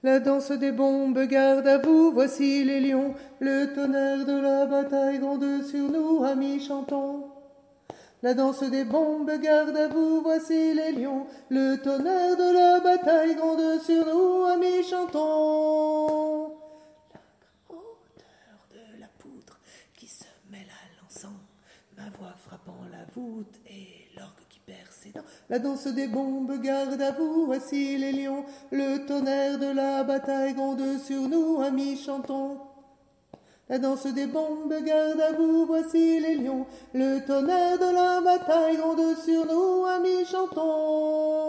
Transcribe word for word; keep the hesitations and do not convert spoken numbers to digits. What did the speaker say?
La danse des bombes, garde à vous, voici les lions. Le tonnerre de la bataille gronde sur nous, amis, chantons. La danse des bombes, garde à vous, voici les lions. Le tonnerre de la bataille gronde sur nous, amis, chantons. La odeur de la poudre qui se mêle à l'encens, ma voix frappant la voûte et l'orgue qui perd ses dents. La danse des bombes, garde à vous, voici les lions. Le tonnerre de la bataille gronde sur nous, amis, chantons. La danse des bombes, garde à vous, voici les lions. Le tonnerre de la bataille gronde sur nous, amis, chantons.